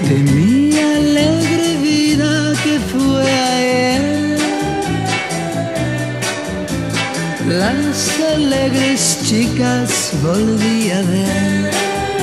de mi alegre vida que fue ayer. Las alegres chicas volví a ver.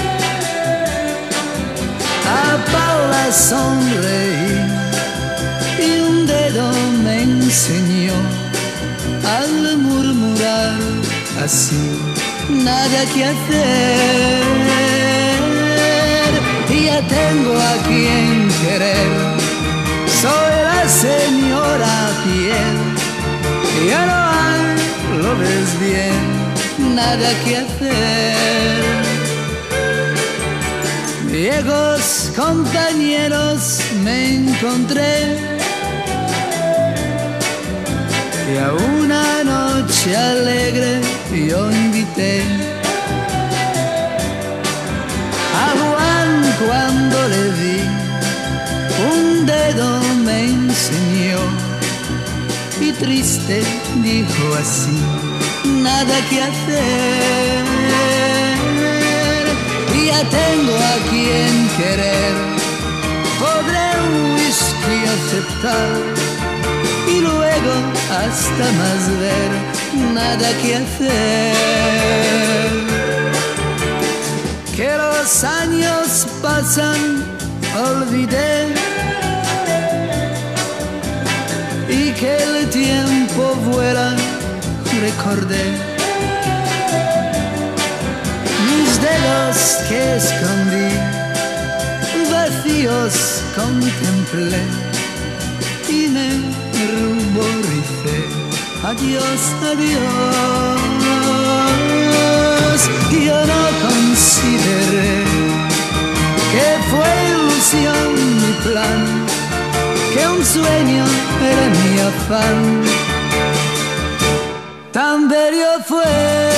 A Paula sonreí y un dedo me enseñó al murmurar así: nada que hacer, ya tengo a quien querer, soy la señora Piel, ya no hay, lo ves bien, nada que hacer. Viejos compañeros me encontré y a una noche alegre yo invité. A Juan cuando le vi, un dedo me enseñó y triste dijo así: nada que hacer, ya tengo a quien querer, podré un whisky aceptar y luego hasta más ver, nada que hacer. Que los años pasan, olvidé, y que el tiempo vuela, recordé. Mis dedos que escondí, vacíos contemplé y me ruboricé. Adiós, adiós. Yo no consideré que fue ilusión mi plan, que un sueño era mi afán. Tan bello fue